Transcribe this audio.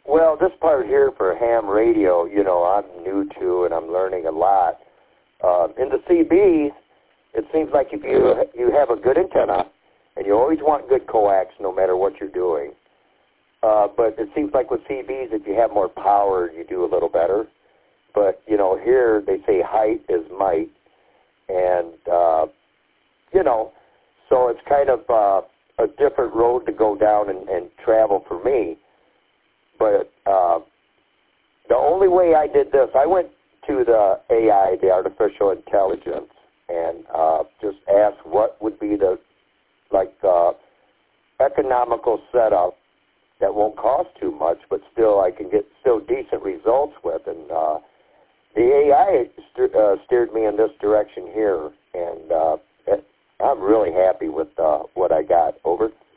Well, this part here for ham radio, you know, I'm new to and I'm learning a lot. In the CB, it seems like if you have a good antenna, and you always want good coax no matter what you're doing. But it seems like with CBs, if you have more power, you do a little better. But, you know, here they say height is might. And, you know, so it's kind of a different road to go down and travel for me. But the only way I did this, I went to the AI, the artificial intelligence, and just asked what would be the, economical setup that won't cost too much, but still I can get still decent results with. And the AI steered me in this direction here, and I'm really happy with what I got. Over.